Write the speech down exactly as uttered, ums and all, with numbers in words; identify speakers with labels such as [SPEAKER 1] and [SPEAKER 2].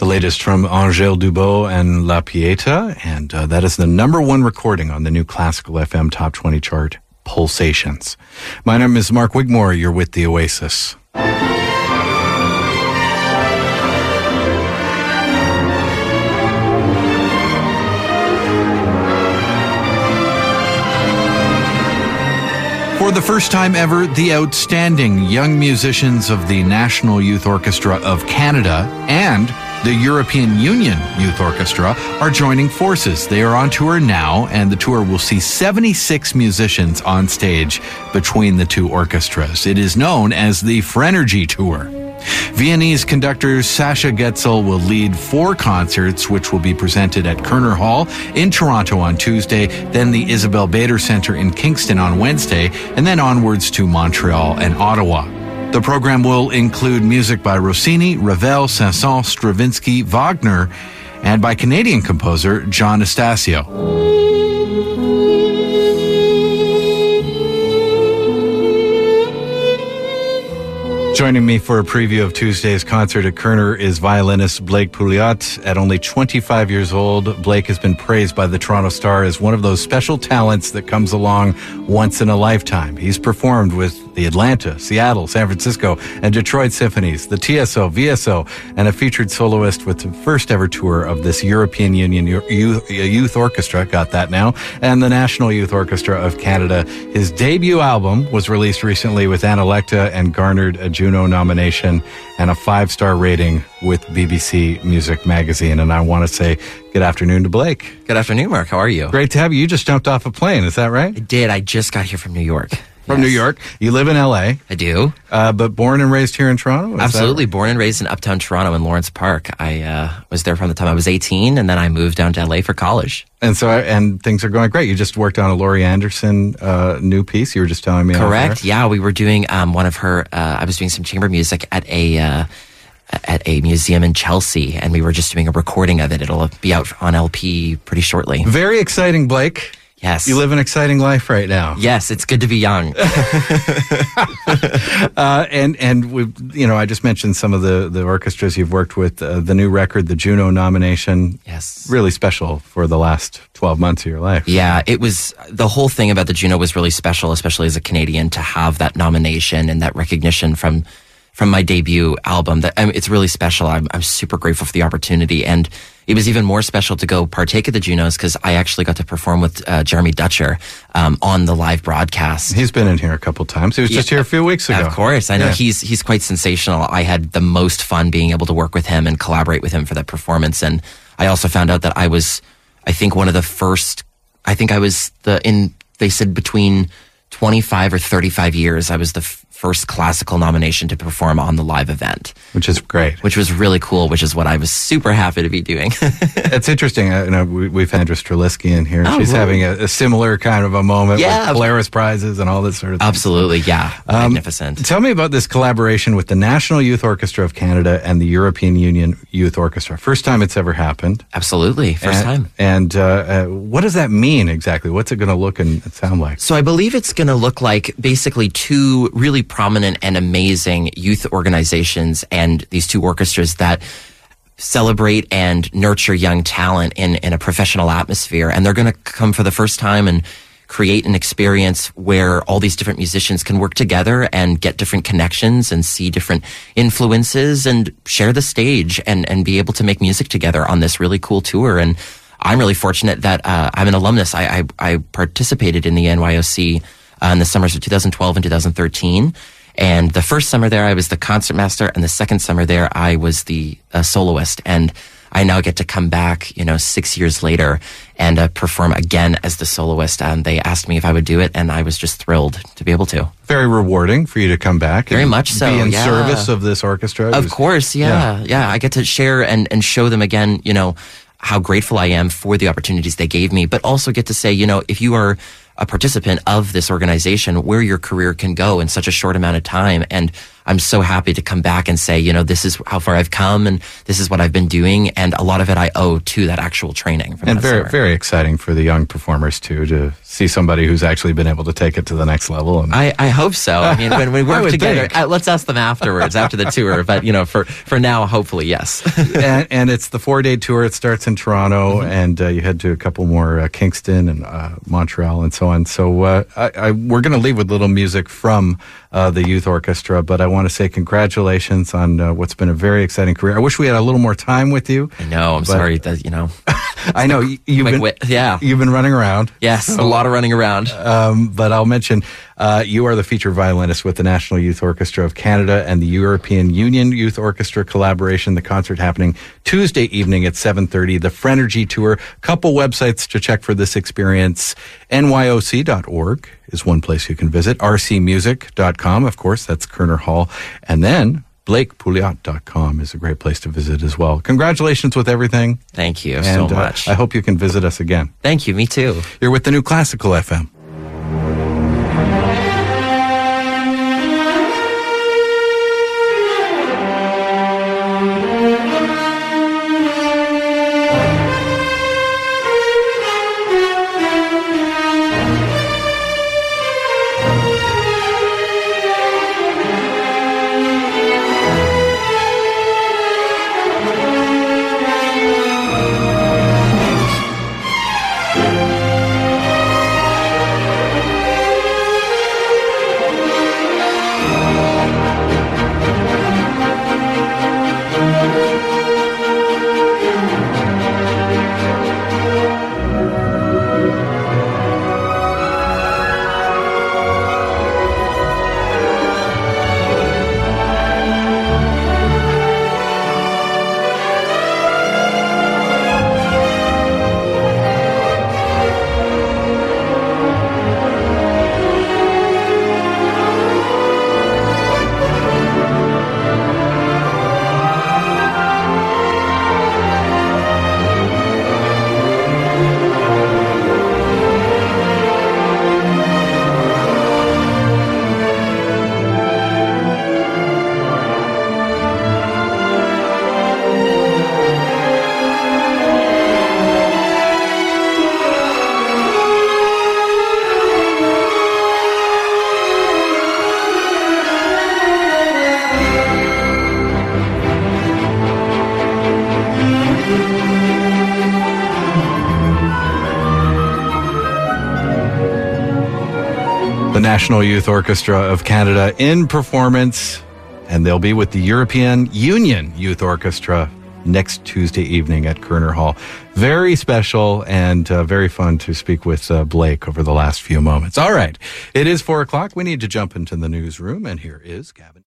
[SPEAKER 1] latest from Angèle Dubot and La Pieta, and uh, that is the number one recording on the new Classical F M Top twenty chart, Pulsations. My name is Mark Wigmore. You're with The Oasis. For the first time ever, the outstanding young musicians of the National Youth Orchestra of Canada and the European Union Youth Orchestra are joining forces. They are on tour now, and the tour will see seventy-six musicians on stage between the two orchestras. It is known as the Frenergy Tour. Viennese conductor Sasha Getzel will lead four concerts, which will be presented at Kerner Hall in Toronto on Tuesday, then the Isabel Bader Centre in Kingston on Wednesday, and then onwards to Montreal and Ottawa. The program will include music by Rossini, Ravel, Saint-Saëns, Stravinsky, Wagner, and by Canadian composer John Estacio. Joining me for a preview of Tuesday's concert at Kerner is violinist Blake Pouliot. At only twenty-five years old, Blake has been praised by the Toronto Star as one of those special talents that comes along once in a lifetime. He's performed with the Atlanta, Seattle, San Francisco, and Detroit Symphonies, the T S O, V S O, and a featured soloist with the first ever tour of this European Union Youth, Youth Orchestra, got that now, and the National Youth Orchestra of Canada. His debut album was released recently with Analecta and garnered a Juno nomination and a five-star rating with B B C Music Magazine. And I want to say good afternoon to Blake.
[SPEAKER 2] Good afternoon, Mark. How are you?
[SPEAKER 1] Great to have you. You just jumped off a plane, is that right?
[SPEAKER 2] I did. I just got here from New York.
[SPEAKER 1] From yes. New York. You live in L A.
[SPEAKER 2] I do.
[SPEAKER 1] Uh, but born and raised here in Toronto? Is
[SPEAKER 2] Absolutely.
[SPEAKER 1] That...
[SPEAKER 2] Born and raised in uptown Toronto in Lawrence Park. I uh, was there from the time I was eighteen, and then I moved down to L A for college.
[SPEAKER 1] And so, and things are going great. You just worked on a Laurie Anderson uh, new piece. You were just telling me.
[SPEAKER 2] Correct. Yeah, we were doing um, one of her. Uh, I was doing some chamber music at a uh, at a museum in Chelsea, and we were just doing a recording of it. It'll be out on L P pretty shortly.
[SPEAKER 1] Very exciting, Blake.
[SPEAKER 2] Yes.
[SPEAKER 1] You live an exciting life right now.
[SPEAKER 2] Yes, it's good to be young.
[SPEAKER 1] uh, and and we, you know, I just mentioned some of the, the orchestras you've worked with. Uh, the new record, the Juno nomination.
[SPEAKER 2] Yes.
[SPEAKER 1] Really special for the last twelve months of your life.
[SPEAKER 2] Yeah, it was, the whole thing about the Juno was really special, especially as a Canadian, to have that nomination and that recognition from from my debut album. That I mean, it's really special. I'm, I'm super grateful for the opportunity, and it was even more special to go partake of the Junos because I actually got to perform with uh, Jeremy Dutcher um, on the live broadcast.
[SPEAKER 1] He's been in here a couple times. He was yeah, just here a few weeks ago.
[SPEAKER 2] Of course. I know
[SPEAKER 1] yeah.
[SPEAKER 2] he's he's quite sensational. I had the most fun being able to work with him and collaborate with him for that performance. And I also found out that I was, I think, one of the first, I think I was the, in, they said between twenty-five or thirty-five years, I was the f- first classical nomination to perform on the live event.
[SPEAKER 1] Which is great.
[SPEAKER 2] Which was really cool, which is what I was super happy to be doing.
[SPEAKER 1] It's interesting. I, you know, we, we've had Andra Strelitzky in here.
[SPEAKER 2] Oh,
[SPEAKER 1] She's
[SPEAKER 2] really?
[SPEAKER 1] having a, a similar kind of a moment
[SPEAKER 2] yeah.
[SPEAKER 1] with Polaris Prizes and all this sort of thing.
[SPEAKER 2] Absolutely, yeah.
[SPEAKER 1] Um,
[SPEAKER 2] Magnificent.
[SPEAKER 1] Tell me about this collaboration with the National Youth Orchestra of Canada and the European Union Youth Orchestra. First time it's ever happened.
[SPEAKER 2] Absolutely, first
[SPEAKER 1] and,
[SPEAKER 2] time.
[SPEAKER 1] And uh, uh, what does that mean exactly? What's it going to look and sound like?
[SPEAKER 2] So I believe it's going to look like basically two really prominent and amazing youth organizations and these two orchestras that celebrate and nurture young talent in, in a professional atmosphere. And they're going to come for the first time and create an experience where all these different musicians can work together and get different connections and see different influences and share the stage and, and be able to make music together on this really cool tour. And I'm really fortunate that uh, I'm an alumnus. I, I, I participated in the N Y O C uh, in the summers of two thousand twelve and two thousand thirteen. And the first summer there, I was the concertmaster, and the second summer there, I was the uh, soloist. And I now get to come back, you know, six years later and uh, perform again as the soloist. And they asked me if I would do it, and I was just thrilled to be able to.
[SPEAKER 1] Very rewarding for you to come back.
[SPEAKER 2] Very
[SPEAKER 1] and
[SPEAKER 2] much so.
[SPEAKER 1] Be in
[SPEAKER 2] yeah.
[SPEAKER 1] service of this orchestra.
[SPEAKER 2] Of
[SPEAKER 1] was,
[SPEAKER 2] course, yeah, yeah, yeah. I get to share and, and show them again, you know, how grateful I am for the opportunities they gave me, but also get to say, you know, if you are a participant of this organization, where your career can go in such a short amount of time. And I'm so happy to come back and say, you know, this is how far I've come and this is what I've been doing. And a lot of it I owe to that actual training. From
[SPEAKER 1] and
[SPEAKER 2] that
[SPEAKER 1] very,
[SPEAKER 2] summer.
[SPEAKER 1] very exciting for the young performers too, to see somebody who's actually been able to take it to the next level. And
[SPEAKER 2] I, I hope so. I mean, when we
[SPEAKER 1] I
[SPEAKER 2] work
[SPEAKER 1] would
[SPEAKER 2] together,
[SPEAKER 1] think.
[SPEAKER 2] uh, let's ask them afterwards, after the tour. But, you know, for, for now, hopefully, yes.
[SPEAKER 1] and, and it's the four-day tour. It starts in Toronto,
[SPEAKER 2] Mm-hmm.
[SPEAKER 1] and uh, you head to a couple more, uh, Kingston and uh, Montreal and so on. So uh, I, I, we're going to leave with little music from uh, the youth orchestra, but I want to say congratulations on uh, what's been a very exciting career. I wish we had a little more time with you.
[SPEAKER 2] I know. I'm
[SPEAKER 1] But-
[SPEAKER 2] sorry that, you know.
[SPEAKER 1] I know you, you've
[SPEAKER 2] quick
[SPEAKER 1] been
[SPEAKER 2] wit- yeah.
[SPEAKER 1] you've been running around.
[SPEAKER 2] Yes, a lot of running around.
[SPEAKER 1] Um, but I'll mention uh, you are the featured violinist with the National Youth Orchestra of Canada and the European Union Youth Orchestra collaboration. The concert happening Tuesday evening at seven thirty. The Frenergy Tour. Couple websites to check for this experience. N Y O C dot org is one place you can visit. R C music dot com, of course, that's Kerner Hall. And then Blake Pouliot dot com is a great place to visit as well. Congratulations with everything.
[SPEAKER 2] Thank you
[SPEAKER 1] and,
[SPEAKER 2] so
[SPEAKER 1] uh,
[SPEAKER 2] much.
[SPEAKER 1] I hope you can visit us again.
[SPEAKER 2] Thank you. Me too.
[SPEAKER 1] You're with the New Classical F M. The National Youth Orchestra of Canada in performance, and they'll be with the European Union Youth Orchestra next Tuesday evening at Kerner Hall. Very special and uh, very fun to speak with uh, Blake over the last few moments. All right, it is four o'clock. We need to jump into the newsroom, and here is Gavin.